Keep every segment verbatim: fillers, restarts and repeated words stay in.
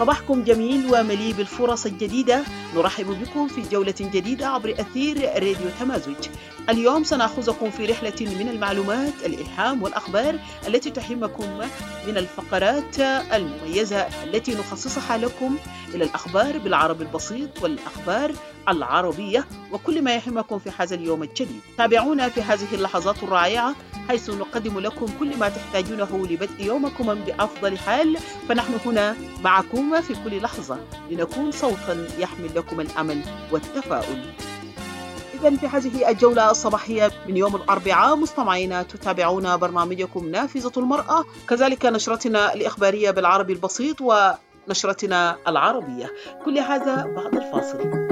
صباحكم جميل ومليء بالفرص الجديدة. نرحب بكم في جولة جديدة عبر أثير راديو تمازج. اليوم سنأخذكم في رحلة من المعلومات، الإلهام والأخبار التي تهمكم، من الفقرات المميزة التي نخصصها لكم إلى الأخبار بالعربي البسيط والأخبار العربية وكل ما يهمكم في هذا اليوم الجديد. تابعونا في هذه اللحظات الرائعة حيث نقدم لكم كل ما تحتاجونه لبدء يومكم بأفضل حال، فنحن هنا معكم في كل لحظة لنكون صوتا يحمل لكم الأمل والتفاؤل. إذن في هذه الجولة الصباحية من يوم الأربعاء مستمعينا تتابعون برنامجكم نافذة المرأة، كذلك نشرتنا الإخبارية بالعربي البسيط ونشرتنا العربية، كل هذا بعد الفاصل.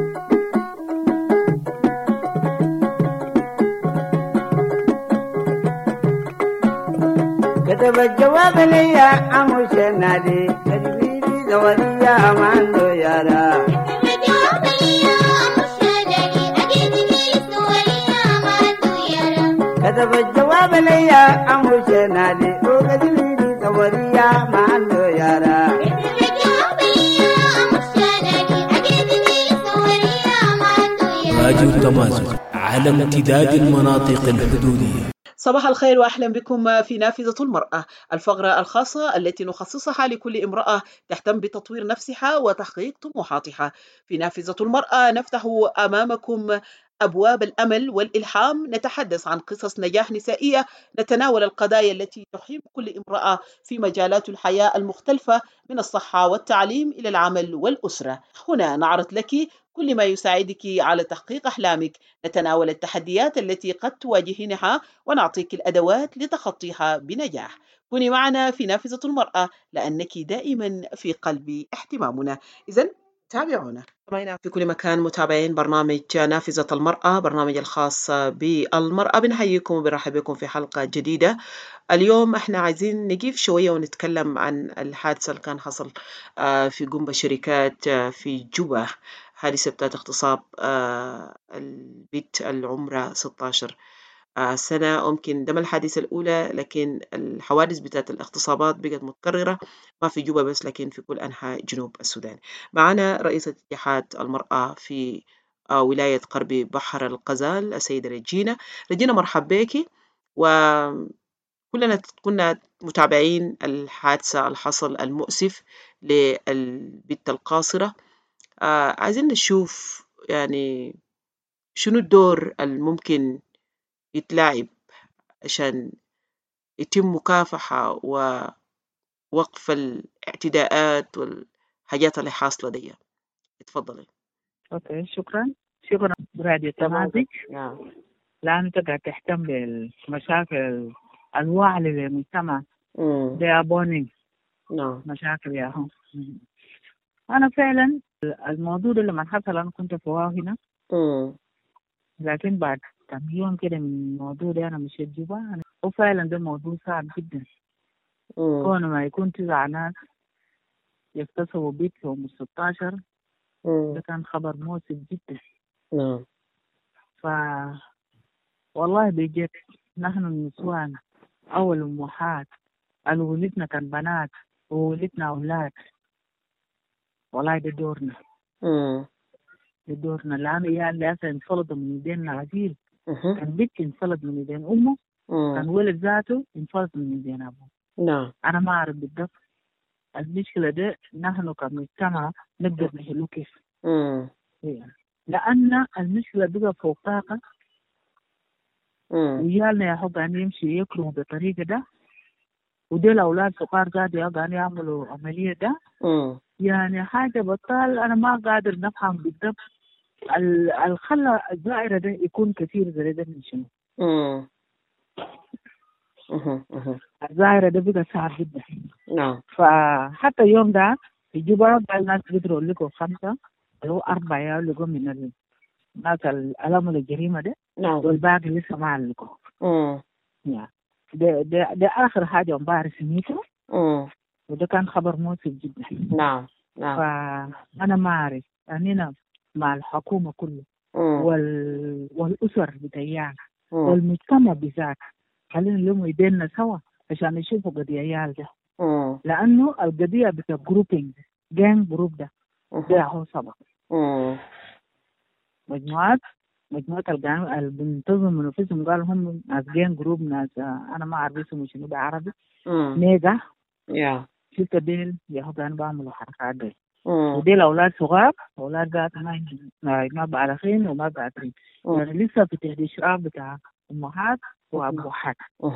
كتب الجواب لي يا عمو شنادي تجريدي زوريا ما عنده يارا. كتب الجواب لي يا عمو شنادي أجدني زوريا ما عنده يارا. كتب الجواب لي يا عمو شنادي تجريدي زوريا ما عنده يارا. كتب الجواب لي يا عمو شنادي أجدني زوريا ما عنده يارا. راديو تمازج على امتداد المناطق الحدودية. صباح الخير وأهلا بكم في نافذة المرأة، الفقرة الخاصة التي نخصصها لكل امرأة تهتم بتطوير نفسها وتحقيق طموحاتها. في نافذة المرأة نفتح أمامكم أبواب الأمل والإلهام، نتحدث عن قصص نجاح نسائية، نتناول القضايا التي تهم كل امرأة في مجالات الحياة المختلفة من الصحة والتعليم إلى العمل والأسرة. هنا نعرض لك كل ما يساعدك على تحقيق أحلامك، نتناول التحديات التي قد تواجهينها ونعطيك الأدوات لتخطيها بنجاح. كوني معنا في نافذة المرأة لأنك دائما في قلب اهتمامنا. إذن تابعونا في كل مكان متابعين برنامج نافذة المرأة، برنامج الخاص بالمرأة. بنحييكم وبنرحب في حلقة جديدة. اليوم احنا عايزين نجيب شوية ونتكلم عن الحادثة اللي كان حصل في جنب شركات في جوبا، حادثة بتاعت اغتصاب البنت العمرها ستة عشر سنة. ممكن ده ما الحادثة الأولى، لكن الحوادث بتاعت الاغتصابات بقت متكررة، ما في جوبا بس لكن في كل أنحاء جنوب السودان. معنا رئيسة اتحاد المرأة في ولاية غربي بحر الغزال السيدة رجينا. رجينا مرحب بك، وكلنا كنا متابعين الحادثة الحصل المؤسف للبنت القاصرة. آه عايزين نشوف يعني شنو الدور الممكن يتلعب عشان يتم مكافحة ووقف الاعتداءات والحاجات اللي حاصلة دي. اتفضلي. اوكي، شكرا شكرا راديو تمازج. نعم. لأن تقعد تهتم بالمشاكل الواعية للمجتمع ده بوني. نعم. مشاكل يا هم. أنا فعلا الموضوع ده لما حصل أنا كنت فواه هنا، لكن بعد كم يوم كده من الموضوع ده أنا مشيت جوا، وفعلا ده موضوع صعب جدا. كون ما يكون تسع ناس يغتصبوا بنت يوم ستة عشر، ده كان خبر مؤسف جدا. نعم. ف والله بجد نحن النسوان أو الأمهات اللي ولدنا كان بنات وولدنا أولاد، والله ده دورنا. امم ده دورنا، لأن يا اللي أصلا انفلض من يدين عزيز، أها. كان بنت انفلض من يدين أمه، مم. كان ولد ذاته انفلض من يدين أبوه. نعم. أنا ما أعرف بالضبط المشكلة ده نحن كمجتمع نقدر نحلو كيف. امم لأن المشكلة بقى فوق طاقة، امم ويالنا يا حب أن يمشي يكرموا بالطريقة ده، ودي الأولاد صغار قاعدوا يقعدوا يعملوا عملية ده. امم يعني حاجة بطال. أنا ما قادر نفهم بالضبط الخلى الظاهرة ده يكون كثير زي ده من شنو. امم اها اها الظاهرة ده بقى صعب جدا. نعم. فحتى اليوم ده في جوبا بقى الناس بيدروا لكم خمسة أو أربعة يلقوا من الناس الألم الجريمة ده، نعم. والباقي لسه ما علقوا. امم يعني ده ده ده آخر حاجة امبارح سميته، امم وده كان خبر مؤسف جدا. نعم. نعم. فأنا ما أعرف أننا مع الحكومة كله مم. وال... والأسر بتاعنا مم. والمجتمع بذات، خلينا اليوم يدينا سوا عشان نشوفوا قضية عيال ده. مم. لأنه القضية بتاع جروبينج جان جروب ده ده هو سبق مجموعات مجموعة القانون اللي بينتظموا من نفسهم قالوا هم ناس جان جروب ناس أنا ما أعرف اسمه شنو بالعربي نيجا يا شفت ديل يهو كانوا بعملوا حركات دي وديل أولاد صغار أولاد قاعد ما ما بعرفين وما قادرين يعني لسه في تحت الإشراف بتاع أمهات وأبوات.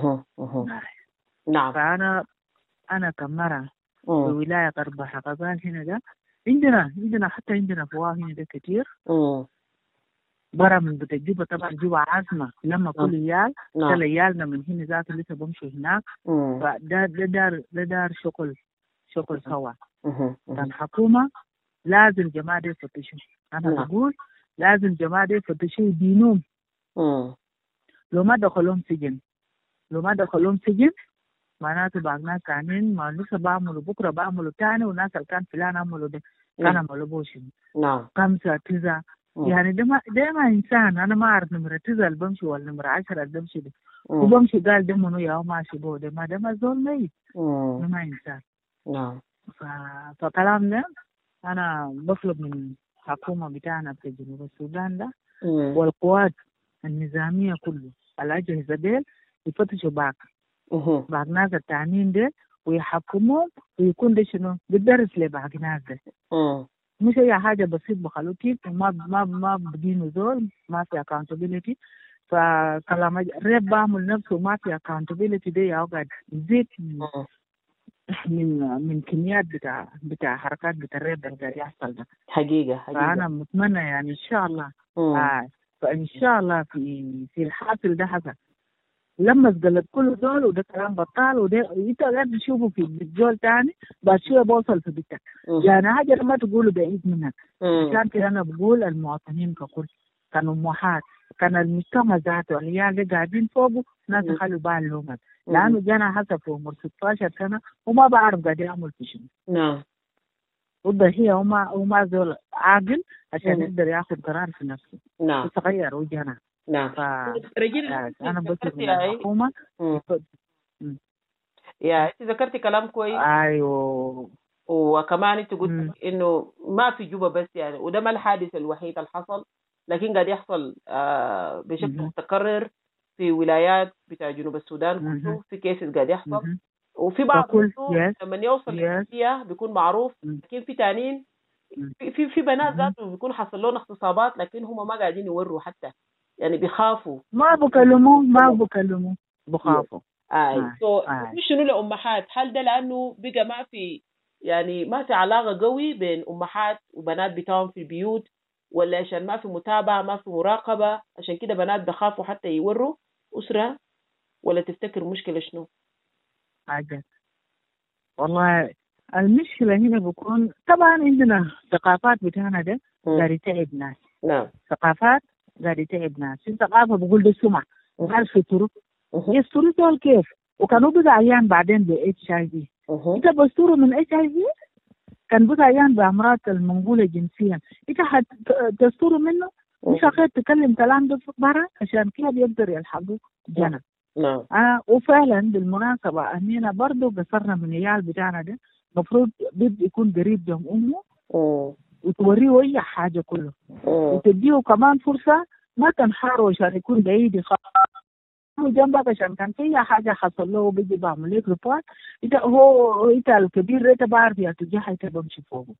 نعم. فأنا أنا كمرة بولاية غرب حقبان هنا ده عندنا عندنا حتى عندنا فواه هنا ده كتير. برا من بتجيبه طبعا جوا عازمة لما كل عيال كل عيالنا من هنا ذاته لسه بمشوا هناك. فده ده دار ده دار شغل شغل سوا. كان حكومة لازم جماعة دي يفتشوا. أنا بقول لازم جماعة دي يفتشوا دينهم. لو ما دخلهم سجن لو ما دخلهم سجن معناته بعض ناس كانين ما لسه بعملوا بكرة بعملوا تاني والناس اللي كان فلان عملوا ده كان عملوا بوشن. نعم. خمسة تسعة يعني ده ما ده ما إنسان. أنا ما أعرف نمرة تسعة اللي بمشي ولا نمرة عشرة اللي بمشي ده وبمشي قال ده منو يا ماشي بو ده ما ده ما زول ميت ده ما إنسان. نعم. ف... فكلام ده أنا بطلب من الحكومة بتاعنا في جنوب السودان ده والقوات النظامية كله الأجهزة ديل يفتشوا باك بعض ناس التعنين ده ويحكموا ويكون ده شنو بالدرس لبعض ناس ده مش أي حاجة بسيط بخلوه كيف وما ما ما بدينه زول ما في accountability. فكلام الرب بعمل نفسه ما في accountability ده يقعد يزيد من من من كميات بتاع بتاع حركات بتاع الرب اللي قاعد يحصل ده حقيقة حقيقة. فأنا متمنى يعني إن شاء الله آه فإن شاء الله في في الحاصل ده حصل لما قلت كل دول وده كلام بطال وده انت قاعد تشوفه في الجول تاني بعد شويه بوصل في بيتك يعني حاجه ما تقولوا بعيد منك. عشان كده انا بقول المواطنين ككل كانوا امهات كان المجتمع ذاته العيال اللي قاعدين فوقه ناس يخلوا بالهم لانه جانا حسب في عمر ستة عشر سنه وما بعرف قاعد يعمل في شنو. نعم. والضحيه وما وما زول عاقل عشان يقدر ياخذ قرار في نفسه. نعم. يتغير وجهنا. نعم. ف... رجل أنا بطلب من الحكومة. يا أنت ذكرتي كلام كويس. أيوه. وكمان أنت قلت إنه ما في جوبا بس يعني وده ما الحادث الوحيد اللي حصل لكن قاعد يحصل آه بشكل متكرر في ولايات بتاع جنوب السودان كله في كيسز قاعد يحصل وفي بعض لما يوصل للحية بيكون معروف لكن في تانين في في, في بنات ذاته بيكون حصل لهم اغتصابات لكن هم ما قاعدين يوروا حتى يعني بيخافوا ما بكلموه ما بكلموه بخافوا. آه. آه. so آه. مش شنو لأمهات هل ده لأنه بقى ما في يعني ما في علاقة قوي بين أمهات وبنات بتاعهم في البيوت ولا عشان ما في متابعة ما في مراقبة عشان كده بنات بخافوا حتى يوروا أسرة ولا تفتكر مشكلة شنو؟ حاجة والله المشكلة هنا بكون طبعا عندنا ثقافات بتاعنا ده قاعد يتعب ناس. نعم. ثقافات قاعد يتعب ناس. في ثقافة بقول ده سمع وقال في طرق يستروا دول كيف وكانوا بقى عيان بعدين ب اتش اي في. انت بستوروا من اتش اي في كان بقى عيان بأمراض المنقولة جنسيا انت هتستوروا منه مش هخير تكلم كلام ده برا عشان كده بيقدر يلحقوا جنة. نعم. آه وفعلا بالمناسبة أننا برضو قصرنا من العيال بتاعنا ده مفروض بيبدأ يكون قريب جنب أمه وتوريه أي حاجة كله وتديه كمان فرصة ما تنحاره عشان يكون بعيد يخاف جنبك عشان كان في حاجة حصل له بيجي بعمل لك ريبورت إنت هو إنت الكبير إنت بعرف يا تجاه إنت بمشي فوقه.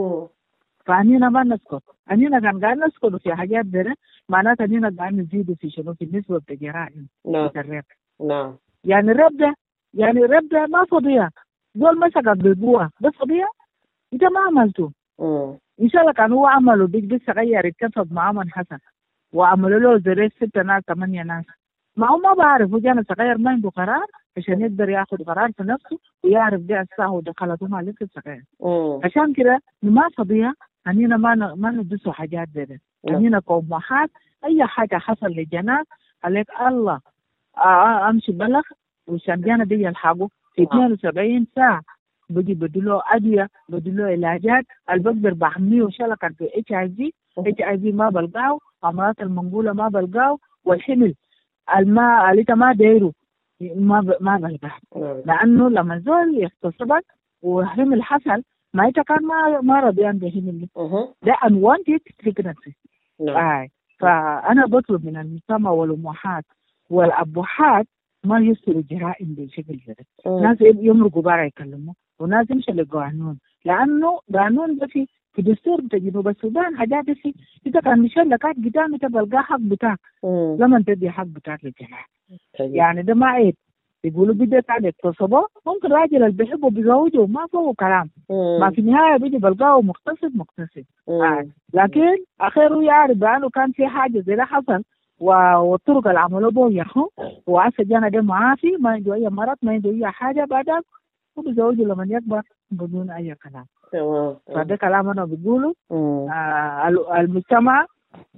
فأنينا ما نسكت أنينا كان قاعد نسكت في حاجات ده معناته أنينا قاعد نزيد في شنو في النسبة الجرائم. نعم. الرب. نعم. يعني الرب ده يعني الرب ده ما فضيع دول مسكك بالقوة ده فضيع أنت ما عملته. مم. إن شاء الله كان هو عمله بيك بس غير اتفق مع من حسن وعملوا له زي ستة ناس ثمانية ناس ما هو ما بعرف هو جانا صغير ما عنده قرار عشان يقدر ياخذ قرار في نفسه ويعرف ده الساعة ودخلته ما لسه صغير. عشان كده ما فضيع أنينا ما ن... ما ندسوا حاجات زي ده. أنينا كأمهات أي حاجة حصل لجنات عليك الله آه أمشي بلغ وعشان جانا بيجي يلحقوا في اثنين وسبعين ساعة بيجي بدلوا أدوية بدلوا علاجات البقدر بحميه وشلا كان في اتش اي في اتش اي في ما بلقاه أمراض المنقولة ما بلقاه والحمل الماء اللي ما دايره ما ب... ما بلقاه لأنه لما زول يغتصبك وحمل حصل ما إذا كان ما ما رضيان بهن أها. ده unwanted pregnancy. نعم. آه. فأنا بطلب من المجتمع والأمهات والأبوات ما يصيروا جرائم بالشكل ده. مم. ناس يمرقوا برا يكلموا وناس يمشي لقانون، لأنه قانون ده في في دستور بتاع جنوب السودان حاجات في إذا كان مشان لكات قدام تبقى حق بتاعك مم. لما تدي حق بتاعك للجماعة. طيب. يعني ده ما عيب. يقولوا بدأت على اغتصابه، ممكن راجل اللي بيحبه بيزوجه ما فوق كلام. مم. ما في النهاية بيجي بلقاه مغتصب مغتصب. مم. آه. لكن أخير يعرف بأنه كان في حاجة زي ده حصل و- والطرق اللي عملوا به يخو وعسى جانا ده معافي ما عنده أي مرض ما عنده أي حاجة بعدها هو بيزوجه لما يكبر بدون أي كلام. تمام. فده كلام أنا بقوله. مم. آه ال- المجتمع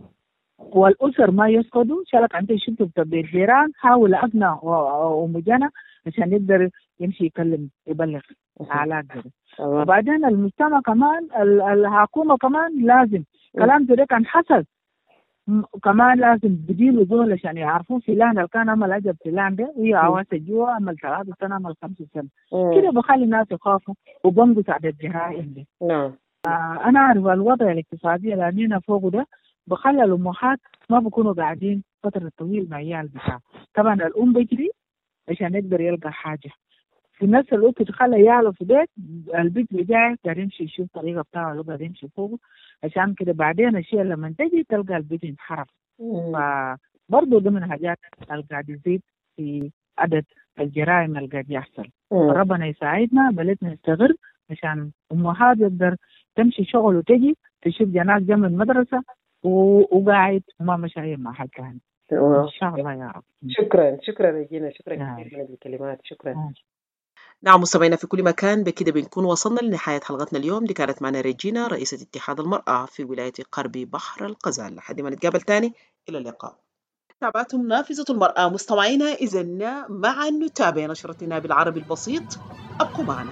والأسر ما يسقطوا. شالك عندي شفت بتبع الجيران حاول أقنع ومجانا عشان يقدر يمشي يكلم يبلغ على كده. تمام. وبعدين المجتمع كمان ال- الحكومة كمان لازم كلام زي ده كان حصل م- كمان لازم بديله دول عشان يعرفوا فلان اللي كان عمل أجب فلان ده وهي عواسة جوا عمل ثلاثة سنة عمل خمسة سنة مم. كده بخلي الناس يخافوا وبنقص عدد الجرائم دي. نعم. آه أنا أعرف الوضع الاقتصادي اللي عندنا فوق ده بخلي الأمهات ما بيكونوا قاعدين فترة طويلة مع عيال بتاعه. طبعا الأم بيجري عشان يقدر يلقى حاجة في نفس الوقت تخلي عياله في بيت البيت بتاعه قاعد يمشي يشوف طريقة بتاعه اللي قاعد يمشي فوقه عشان كده بعدين الشيء لما تجي تلقى البيت انحرف. مم. فبرضه ضمن الحاجات اللي قاعد يزيد في عدد الجرائم اللي قاعد يحصل. مم. ربنا يساعدنا بلدنا نستغل عشان أمهات يقدر تمشي شغل وتجي تشوف جناك جنب المدرسة و- وقاعد وما مش أي محل ثاني. تمام. إن شاء الله يا رب. شكرا شكرا رجينا، شكرا نعم. كثير من هذه الكلمات. شكرا. نعم. نعم مستمعينا في كل مكان، بكده بنكون وصلنا لنهاية حلقتنا اليوم. دي كانت معنا ريجينا رئيسة اتحاد المرأة في ولاية غربي بحر الغزال. لحد ما نتقابل تاني، إلى اللقاء. تابعتم نافذة المرأة مستمعينا. إذن معا نتابع نشرتنا بالعربي البسيط. أبقوا معنا.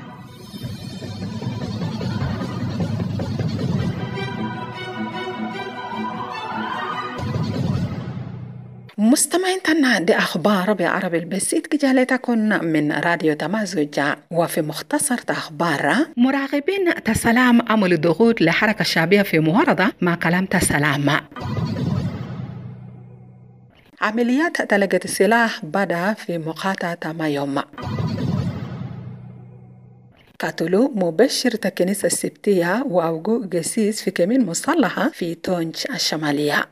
مستمعين تنا دي أخبار بعربي البسيط جالتكن من راديو تمازج. وفي مختصر أخبار مراقبين تسلام عملوا ضغوط لحركة الشعبية في معارضة مع كلام تسلام. عمليات تلقت السلاح بدأ في مقاطعة مايوم. قتلوا مبشر الكنيسة السبتية وأوجو قسيس في كمين مصلحة في تونج الشمالية.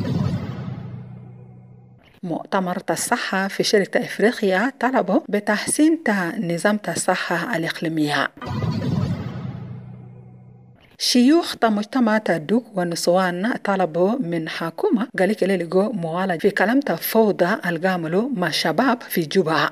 مؤتمر الصحة في شركة إفريقيا طلبوا بتحسين نظام الصحة الإقليمية. شيوخ مجتمع تدوك والنسوان طلبوا من حكومة قالك اللي لقوا معالجة في كلام فوضى القاملوا مع شباب في جوبا.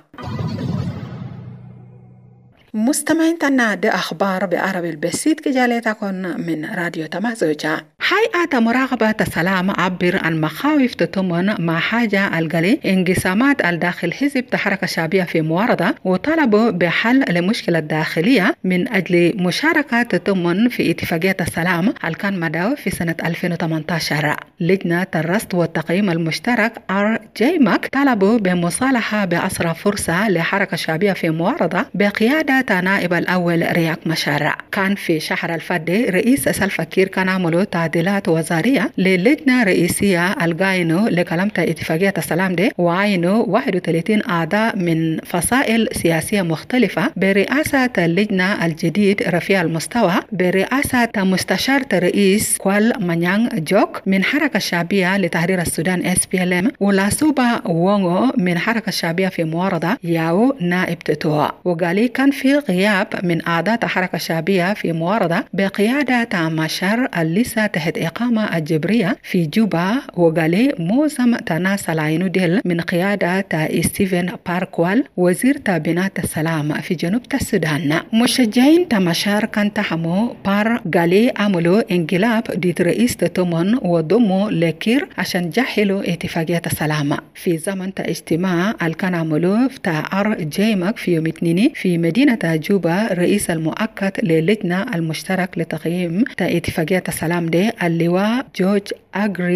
مستمعين تنا دي أخبار بعربي البسيط كجالتكن من راديو تمازوجا. هيئة مراقبة السلام عبر عن مخاوف تتمن مع حاجة القلي انقسامات الداخل حزب الحركة الشعبية في معارضة وطلبوا بحل لمشكلة داخلية من أجل مشاركة تتمن في اتفاقية السلام الكان مداو في سنة ألفين وثمانية عشر. لجنة الرصد والتقييم المشترك آر جي ماك طلبوا بمصالحة بأسرع فرصة لحركة الشعبية في معارضة بقيادة نائب الأول رياك مشار. كان في شهر الفادي رئيس سلفا كير كان عملوا تعديلات وزارية للجنة رئيسية القاينو لكلمة اتفاقية السلام دي وعينوا واحد وثلاثين أعضاء من فصائل سياسية مختلفة برئاسة اللجنة الجديد رفيع المستوى برئاسة مستشار رئيس كوال مانيانغ جوك من حركة الشعبية لتحرير السودان إس بي إل إم ولاسوبا وونغو من حركة الشعبية في معارضة ياو نائب تتوا. وقالي كان في غياب من أعضاء الحركة الشعبية في معارضة بقيادة مشار الليسة تحت إقامة الجبرية في جوبا. وقالي موزم تناس العينو ديل من قيادة ستيفن باركوال وزير بناء السلام في جنوب السودان. مشجعين تمشار كان تحمو بار قالي عملوا انقلاب ضد رئيس تتمن وضموا لكير عشان جحلوا اتفاقية السلام. في زمن اجتماع الكان عملوا في آر جيمك في يوم اثنين في مدينة جوبا رئيس المؤقت للجنة المشترك لتقييم اتفاقية السلام دي اللواء جورج أغري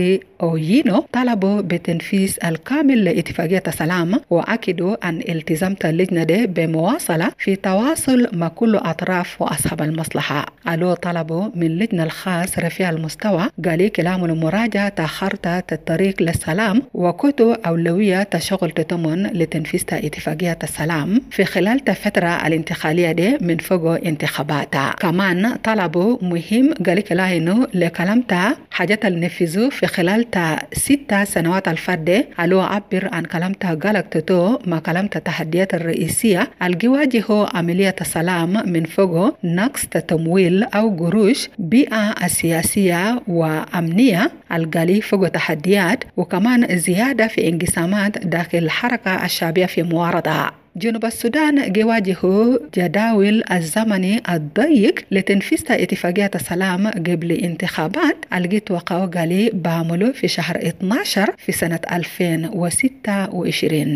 أوينو طلبوا بتنفيذ الكامل لاتفاقية السلام، وأكدوا أن التزام اللجنة دي بمواصلة في تواصل مع كل أطراف وأصحاب المصلحة. ألو طلبوا من اللجنة الخاص رفيع المستوى قالي كلام المراجعة خارطة الطريق للسلام وكتو أولوية تشغل تتمن لتنفيذ اتفاقية السلام في خلال الفترة الانتقالية دي من فوق انتخاباتها. كمان طلبوا مهم قالي كلاهنو لكلامتا حاجات النفذوا في خلال تا ستة سنوات الفردة. ألو عبر عن كلامتا قالك تتو ما كلامتا التحديات الرئيسية الجواجه عملية السلام من فوق نقص تمويل أو قروش بيئة السياسية وأمنية القالي فوق تحديات، وكمان زيادة في انقسامات داخل الحركة الشعبية في معارضة. جنوب السودان يواجه جداول الزمني الضيق لتنفيذ اتفاقية السلام قبل انتخابات الجيت وقعوا قالي بعملوا في شهر اثنا عشر في سنة ألفين وستة وعشرين.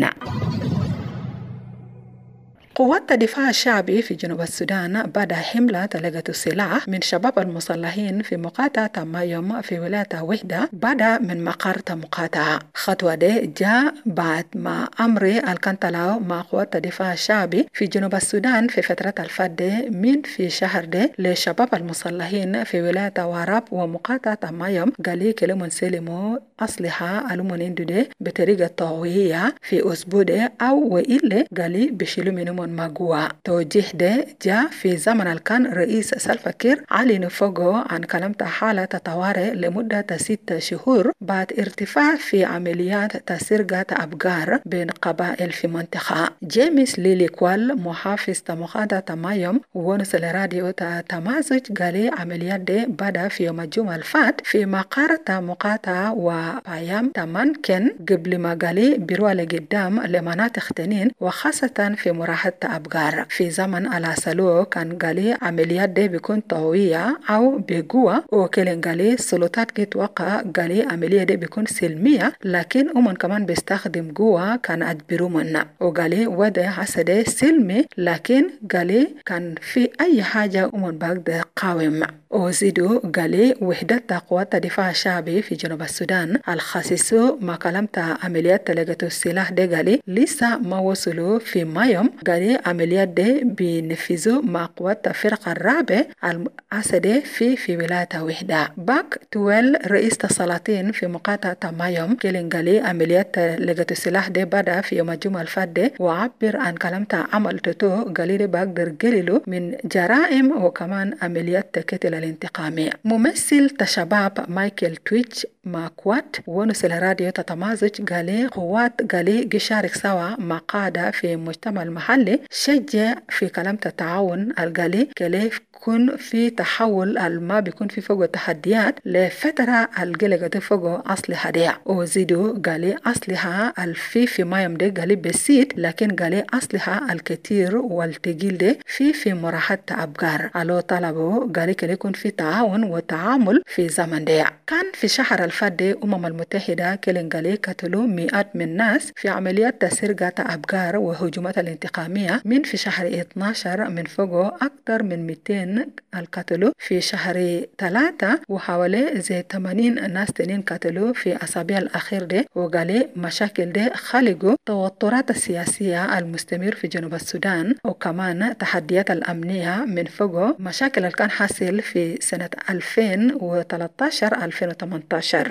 قوات الدفاع الشعبي في جنوب السودان بعد حملة تلقة السلاح من شباب المسلحين في مقاطعة مايوم في ولاية وحدة بعد من مقر مقاطعة. خطوة دي جاء بعد ما أمر الكنتلاو مع قوات الدفاع الشعبي في جنوب السودان في فترة الفادة من في شهر دي لشباب المسلحين في ولاية واراب ومقاطعة مايوم قالي كلمون سلموا أسلحة ألمونين دي بطريقة طويلة في أسبوع دي أو وإلا قالي بشيلوا منهم مجوع. توجيه ده جاء في زمن الكان رئيس سلفا كير علن فوقه عن كلمة حالة طوارئ لمدة ستة شهور بعد ارتفاع في عمليات تسرقة أبقار بين قبائل في منطقة. جيمس ليلي كوال محافظ مقاطعة مايوم ونسل راديو تمازج قالي عمليات دي بدأ في يوم الجمعة الفات في مقر مقاطعة وبايام تمن كان قبل ما قالي بروى لقدام لمناطق تنين وخاصة في مراحة أبقار. في زمن على سلو كان قالي عمليات دي بيكون طوية أو بقوة، وكلن قالي السلطات كي توقع قالي عملية دي بيكون سلمية لكن أمن كمان بيستخدم قوة كان أجبروا منا، وقالي وده حسده سلمي لكن قالي كان في أي حاجة أمن بقدر قاوم. وزيدو قالي وحدة قوات الدفاع الشعبي في جنوب السودان الخاصة ما كلمت عمليات تلقة السلاح دي قالي لسه ما وصلوا في مايوم. قالي عمليات دي بينفذوا مع قوات فرقة الرابع الأسدي في في ولاية وحدة. باك تويل رئيس السلاطين في مقاطعة مايوم كيلين قالي عمليات تلقة السلاح دي بدأ في يوم الجمعة الفات وعبر عن كلمت عمل تتو قالي دي بقدر قللوا من جرائم وكمان عمليات تكتل الانتقامية. ممثل تشباب مايكل تويتش مع قوات ونسل راديو تتمازج قالي قوات قالي يشارك سوا مع قادة في مجتمع المحلي شجع في كلمة التعاون القالي كيف يكون في تحول ما بيكون في فوق التحديات لفترة القلقة فوق أسلحة دي. وزيدو قالي أسلحة الفي في ما يمدي قالي بسيط لكن قالي أسلحة الكثير والتقيل دي في في مراحة أبقار. ألو طلبوا قالي كي يكون في تعاون وتعامل في زمن دي. كان في شهر الفادي أمم المتحدة كيلين قالي قتلوا مئات من الناس في عمليات تسرقة أبقار وهجومات الانتقامية من في شهر اثنا عشر من فوق أكثر من مئتين القتلوا في شهر ثلاثة وحوالي زي ثمانين ناس تانيين قتلوا في أسابيع الأخير دي. وقالي مشاكل دي خلقوا توترات السياسية المستمر في جنوب السودان وكمان تحديات الأمنية من فوق مشاكل اللي كان حاصل في سنة ألفين وثلاثة عشر ألفين وثمانية عشر.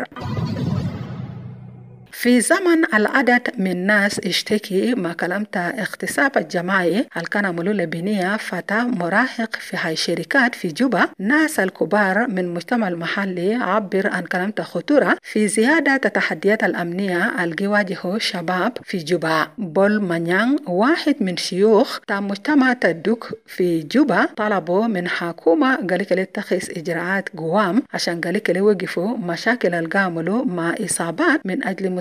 في زمن العدد من الناس اشتكي ما كلمت اغتصاب الجماعي الكان ملول بنية فتى مراهق في هاي شركات في جوبا. ناس الكبار من المجتمع المحلي عبر عن كلمت خطورة في زيادة تحديات الأمنية الجواجه شباب في جوبا. بول مانيان واحد من شيوخ تا مجتمع تدوك في جوبا طلبوا من حكومة قالك لتخذ إجراءات قوام عشان قالك لوقفوا مشاكل القاملوا مع إصابات من أجل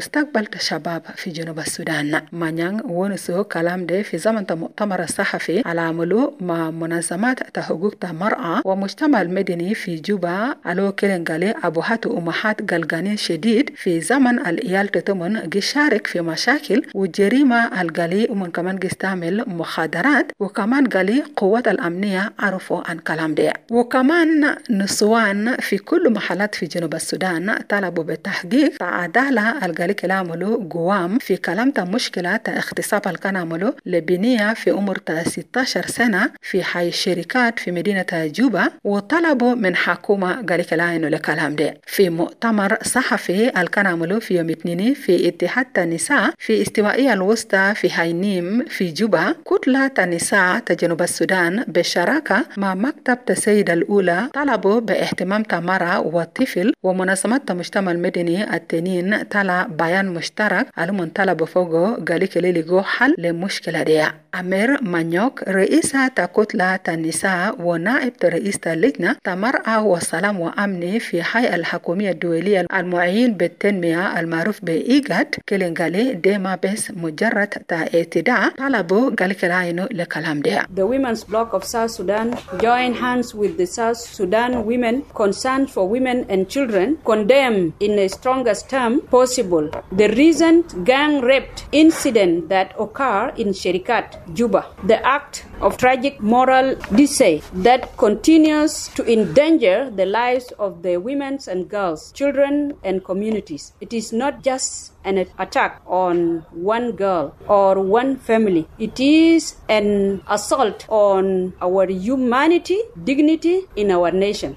ومستقبل الشباب في جنوب السودان. مانيان ونسو كلام ده في زمن المؤتمر الصحفي على عمله مع منظمات حقوق المرأة ومجتمع المدني في جوبا. ألو كيلنغالي أبوهات وأمهات قلقانين شديد في زمن الإيال تتمن يشارك في مشاكل وجريمة القلي ومن كمان يستعمل مخدرات، وكمان قالي قوة الأمنية عرفوا عن كلام ده. وكمان نسوان في كل محلات في جنوب السودان طلبوا بالتحقيق عدالة القالي كلامه قوام في كلام مشكلة اغتصاب الكناملو لبنية في عمر ستة عشر سنة في حي الشركات في مدينة جوبا، وطلبوا من حكومة قالي كلامه لكلام ده. في مؤتمر صحفي الكناملو في يوم اثنين في اتحاد النساء في استوائية الوسطى في هاينيم في جوبا، كتلة النساء جنوب السودان بالشراكة مع مكتب السيدة الأولى طلبوا باهتمام المرأة والطفل ومنظمات المجتمع المدني التنين طلع بيان مشترك على طلبوا فوقه قالي كلي لقوا حل للمشكلة دي. أمير مانيوك رئيسة كتلة النساء ونائب رئيسة اللجنة المرأة والسلام وأمني في هيئة الحكومية الدولية المعين بالتنمية المعروف بإيجاد كلينغالي دي ما بس مجرد اعتداء طلبوا قالي كلاينو لكلام ده. The Women's Bloc of South Sudan join hands with the South Sudan women concerned for women and children condemn in the strongest term possible the recent gang rape incident that occurred in Sherikat, Juba. The act of tragic moral decay that continues to endanger the lives of the women and girls, children and communities. It is not just an attack on one girl or one family. It is an assault on our humanity, dignity in our nation.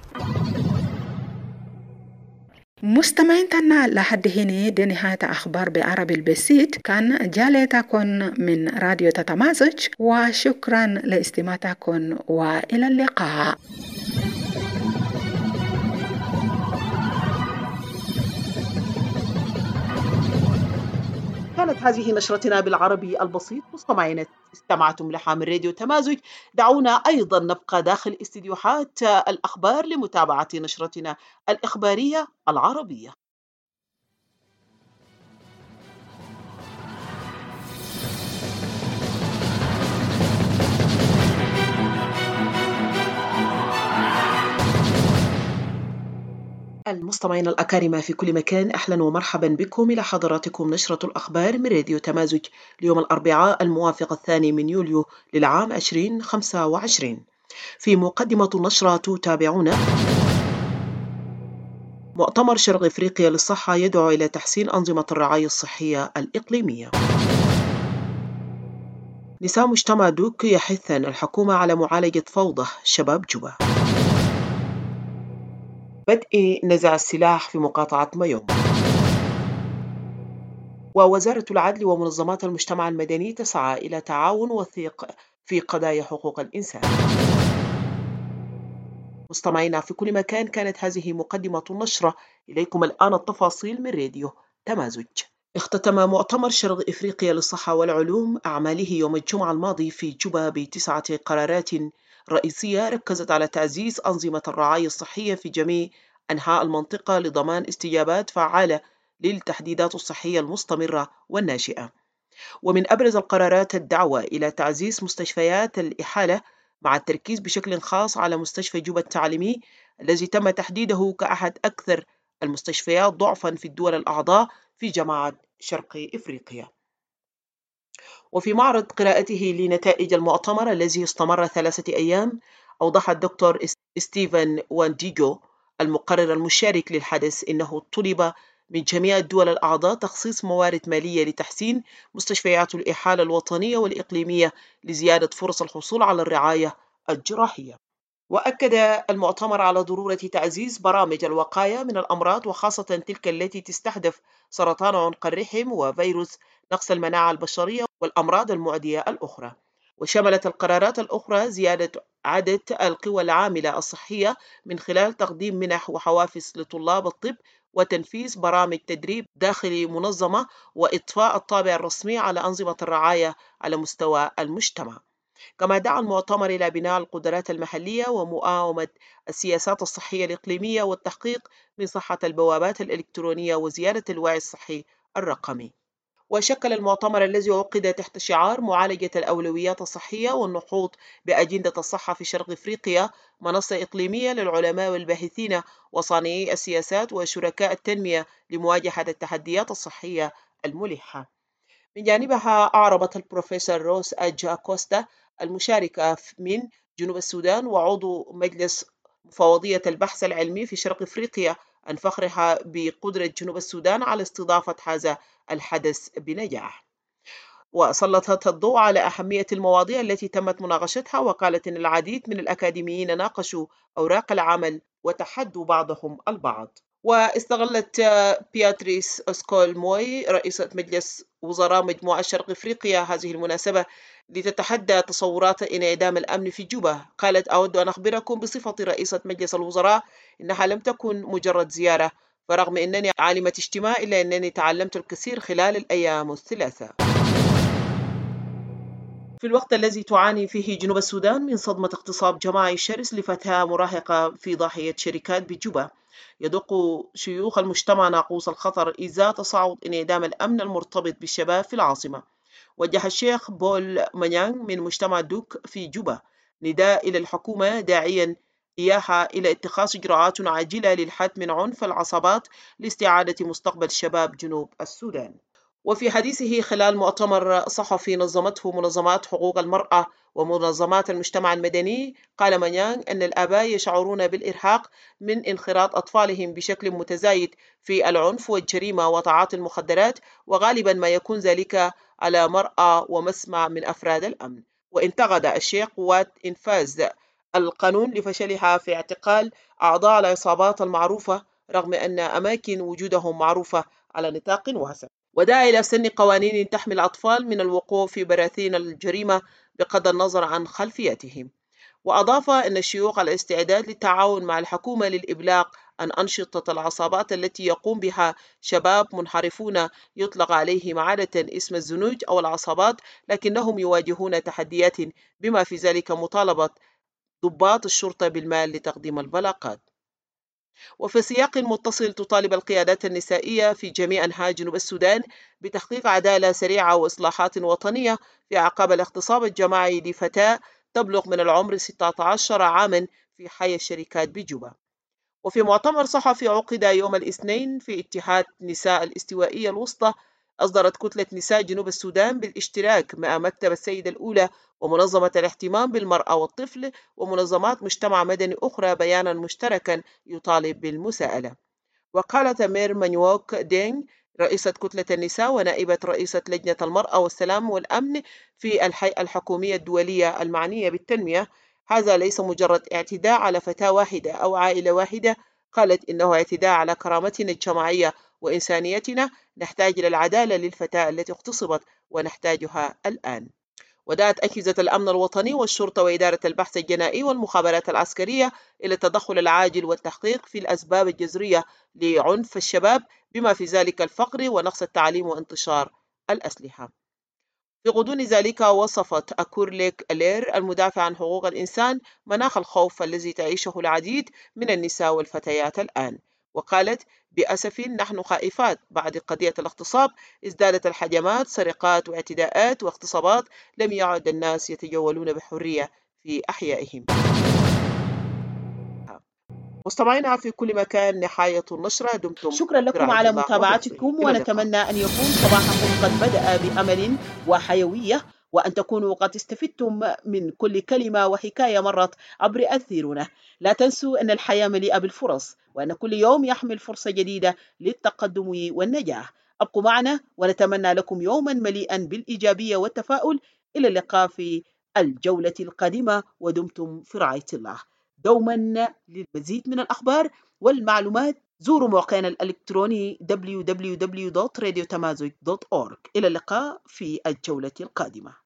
مستمعيننا لحد هنا دي نهاية أخبار بعربي البسيط. كان جالتكم من راديو تتمازج، وشكرا لاستماعكم وإلى اللقاء. كانت هذه نشرتنا بالعربي البسيط. مستمعينا استمعتم لها من راديو تمازج. دعونا أيضا نبقى داخل استديوهات الأخبار لمتابعة نشرتنا الإخبارية العربية. المستمعين الأكارم في كل مكان، أهلا ومرحبا بكم إلى حضراتكم نشرة الأخبار من راديو تمازج اليوم الأربعاء الموافق الثاني من يوليو للعام عشرين خمسة وعشرين. في مقدمة النشرة تتابعون: مؤتمر شرق إفريقيا للصحة يدعو إلى تحسين أنظمة الرعاية الصحية الإقليمية. نساء مجتمع دوك يحثن الحكومة على معالجة فوضى شباب جوبا. بدء نزع السلاح في مقاطعة ميوم. ووزارة العدل ومنظمات المجتمع المدني تسعى إلى تعاون وثيق في قضايا حقوق الإنسان. مستمعينا في كل مكان، كانت هذه مقدمة النشرة. إليكم الآن التفاصيل من راديو تمازج. اختتم مؤتمر شرق إفريقيا للصحة والعلوم أعماله يوم الجمعة الماضي في جوبا بتسعة قرارات رئيسية ركزت على تعزيز أنظمة الرعاية الصحية في جميع أنحاء المنطقة لضمان استجابات فعالة للتحديدات الصحية المستمرة والناشئة. ومن أبرز القرارات الدعوة إلى تعزيز مستشفيات الإحالة مع التركيز بشكل خاص على مستشفى جوبا التعليمي الذي تم تحديده كأحد أكثر المستشفيات ضعفا في الدول الأعضاء في جماعة شرق إفريقيا. وفي معرض قراءته لنتائج المؤتمر الذي استمر ثلاثة أيام، أوضح الدكتور ستيفن وانديجو المقرر المشارك للحدث إنه طلب من جميع الدول الأعضاء تخصيص موارد مالية لتحسين مستشفيات الإحالة الوطنية والإقليمية لزيادة فرص الحصول على الرعاية الجراحية. وأكد المؤتمر على ضرورة تعزيز برامج الوقاية من الأمراض، وخاصة تلك التي تستهدف سرطان عنق الرحم وفيروس نقص المناعة البشرية والأمراض المعدية الأخرى. وشملت القرارات الأخرى زيادة عدد القوى العاملة الصحية من خلال تقديم منح وحوافز لطلاب الطب وتنفيذ برامج تدريب داخل منظمة وإضفاء الطابع الرسمي على أنظمة الرعاية على مستوى المجتمع. كما دعا المؤتمر إلى بناء القدرات المحلية ومقاومة السياسات الصحية الإقليمية والتحقيق من صحة البوابات الإلكترونية وزيادة الوعي الصحي الرقمي. وشكل المؤتمر الذي عقد تحت شعار معالجة الأولويات الصحية والنهوض بأجندة الصحة في شرق إفريقيا منصة إقليمية للعلماء والباحثين وصانعي السياسات وشركاء التنمية لمواجهة التحديات الصحية الملحة. من جانبها أعربت البروفيسور روس أجا كوستا المشاركة من جنوب السودان وعضو مجلس مفوضية البحث العلمي في شرق إفريقيا عن فخرها بقدرة جنوب السودان على استضافة هذا الحدث بنجاح. وسلطت الضوء على أهمية المواضيع التي تمت مناقشتها، وقالت أن العديد من الأكاديميين ناقشوا أوراق العمل وتحدوا بعضهم البعض. واستغلت بياتريس أسكول موي رئيسة مجلس وزراء مجموعة شرق إفريقيا هذه المناسبة لتتحدى تصورات انعدام الأمن في جوبا. قالت: أود أن أخبركم بصفة رئيسة مجلس الوزراء إنها لم تكن مجرد زيارة، فرغم أنني عالمة اجتماع إلا أنني تعلمت الكثير خلال الأيام الثلاثة. في الوقت الذي تعاني فيه جنوب السودان من صدمة اغتصاب جماعي شرس لفتاة مراهقة في ضاحية شركات بجوبا، يدق شيوخ المجتمع ناقوس الخطر إزاء تصاعد انعدام الأمن المرتبط بالشباب في العاصمة. وجه الشيخ بول مانيانغ من مجتمع دوك في جوبا نداء إلى الحكومة داعيا إياها إلى اتخاذ إجراءات عاجلة للحد من عنف العصابات لاستعادة مستقبل شباب جنوب السودان. وفي حديثه خلال مؤتمر صحفي نظمته منظمات حقوق المرأة ومنظمات المجتمع المدني، قال مانيانغ أن الآباء يشعرون بالإرهاق من انخراط أطفالهم بشكل متزايد في العنف والجريمة وتعاطي المخدرات، وغالبا ما يكون ذلك على مرأى ومسمع من أفراد الأمن. وانتقد الشيخ قوات إنفاذ القانون لفشلها في اعتقال أعضاء العصابات المعروفة رغم أن أماكن وجودهم معروفة على نطاق واسع، ودعا إلى سن قوانين تحمي الأطفال من الوقوع في براثين الجريمة بغض النظر عن خلفياتهم. وأضاف أن الشيوخ على استعداد للتعاون مع الحكومة للإبلاغ عن أنشطة العصابات التي يقوم بها شباب منحرفون يطلق عليهم عادة اسم الزنوج أو العصابات، لكنهم يواجهون تحديات بما في ذلك مطالبة ضباط الشرطة بالمال لتقديم البلاغات. وفي سياق متصل تطالب القيادات النسائية في جميع أنحاء جنوب السودان بتحقيق عدالة سريعة وإصلاحات وطنية في أعقاب الاغتصاب الجماعي لفتاة تبلغ من العمر ستة عشر عاما في حي الشركات بجوبا. وفي مؤتمر صحفي عقد يوم الاثنين في اتحاد نساء الاستوائية الوسطى، أصدرت كتلة نساء جنوب السودان بالاشتراك مع مكتب السيدة الأولى ومنظمة الاهتمام بالمرأة والطفل ومنظمات مجتمع مدني أخرى بيانا مشتركا يطالب بالمساءلة. وقالت مير مانيوك دينغ رئيسة كتلة النساء ونائبة رئيسة لجنة المرأة والسلام والأمن في الهيئة الحكومية الدولية المعنية بالتنمية: هذا ليس مجرد اعتداء على فتاة واحدة أو عائلة واحدة، قالت إنه اعتداء على كرامتنا الجماعية وإنسانيتنا. نحتاج إلى العدالة للفتاة التي اغتصبت ونحتاجها الآن. ودعت أجهزة الأمن الوطني والشرطة وإدارة البحث الجنائي والمخابرات العسكرية إلى التدخل العاجل والتحقيق في الأسباب الجذرية لعنف الشباب بما في ذلك الفقر ونقص التعليم وانتشار الأسلحة. في غضون ذلك وصفت أكورليك ألير المدافع عن حقوق الإنسان مناخ الخوف الذي تعيشه العديد من النساء والفتيات الآن، وقالت: بأسف نحن خائفات بعد قضية الاغتصاب، ازدادت الهجمات سرقات واعتداءات واغتصابات، لم يعد الناس يتجولون بحرية في أحيائهم. مستمعينا في كل مكان، نهاية النشرة. دمتم شكرا لكم على متابعتكم، ونتمنى أن يكون صباحكم قد بدأ بأمل وحيوية، وأن تكونوا قد استفدتم من كل كلمة وحكاية مرت عبر أثيرنا. لا تنسوا أن الحياة مليئة بالفرص، وأن كل يوم يحمل فرصة جديدة للتقدم والنجاح. أبقوا معنا ونتمنى لكم يوما مليئا بالإيجابية والتفاؤل. إلى اللقاء في الجولة القادمة، ودمتم في رعاية الله. دوما للمزيد من الأخبار والمعلومات زوروا موقعنا الإلكتروني دبليو دبليو دبليو دوت راديو تمازوج دوت أورغ. إلى اللقاء في الجولة القادمة.